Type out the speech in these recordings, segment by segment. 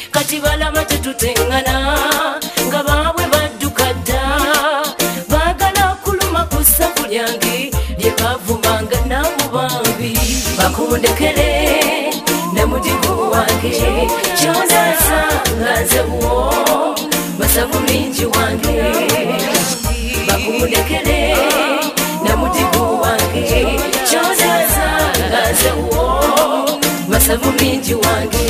kati balama tetutengana nga baabwe badduka dda baagala kuluma ku ssavu lyange lye bavumanga namubambi bakundekere ne mudigu wange kyonasanga nzewo masavu mingi wange bakundekere ne mudigu wange kyonasanga nzewo masavu mingi wange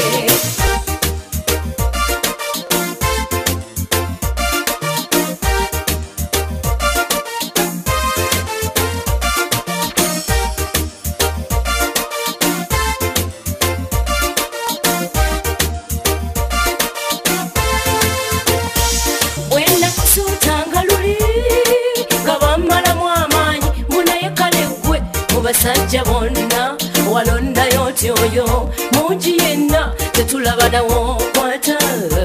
basajja bonna walondayo oti oyo mungi yenna tetulabanawo kwata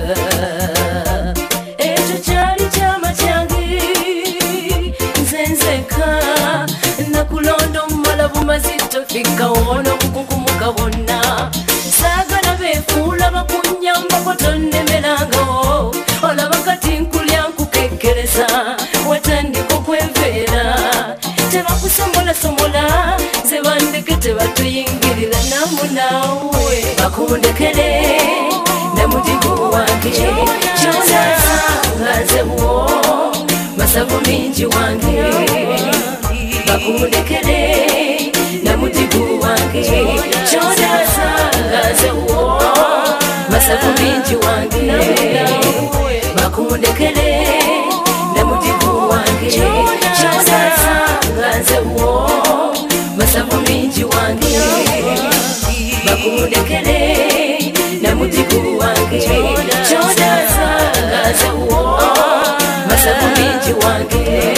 ekyo kyali kyama kyange nzenzeka nakulonda omumala bumazito fikawo n'obukunkumuka bonna saagala beefuula bakunyambako tonnemerangawo olaba kati nkulya nkukekkereza watandika okwenveera tebakusomola zebandeke tebatuyingirira namunaawe bakundekere ne mudigu wange kyonasanga nzewo masavu mingi wange bakundekere ne mudigu wange kyonasanga nzewo masavu mingi wange bakundekere ne mudigu wange kyonasanga nzewo masavu mingi wange bakundekere ne mudigu wange kyonasanga nzewo masavu mingi wange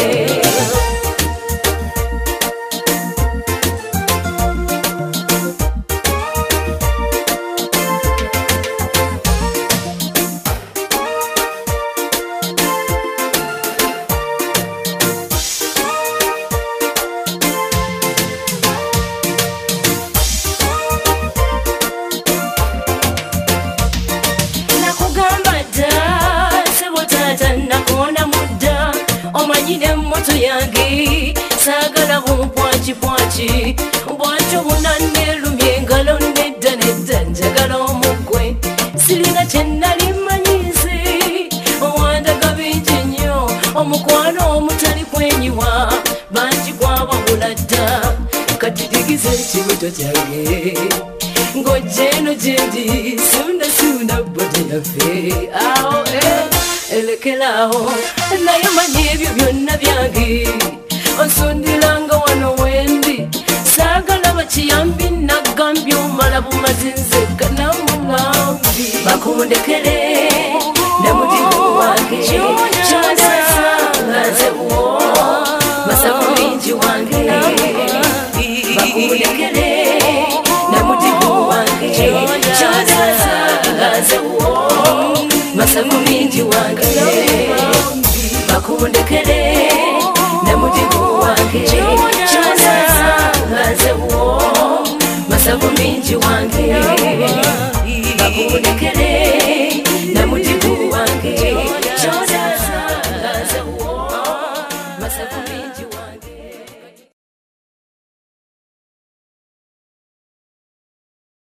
omanyire mmoto yange saagala bumpwakipwaki bwatyo bunanneerumye engalo nedda njagala omugwe sirina kye nnali mmanyize owandaga bingi nnyo omukwano omutali kwenyiwa bangi gwababula dda katidigize ekibuto kyange ng'ojja eno gyendi sundasunda bote yaffe awo elekerawo naye manyi ebyo byonna byange osundilanga wano wendi saagala bakiyambi nagambye omala bumazinzeka namugambi bakundekere ne mudigu wange kyonasanga nzewo masavu mingi wange bakundekere ne mudigu wange kyonasanga nzewo masavu mingi wange bakundekere ne mudigu wange kyonasanga nzewo masavu mingi wange bakundekere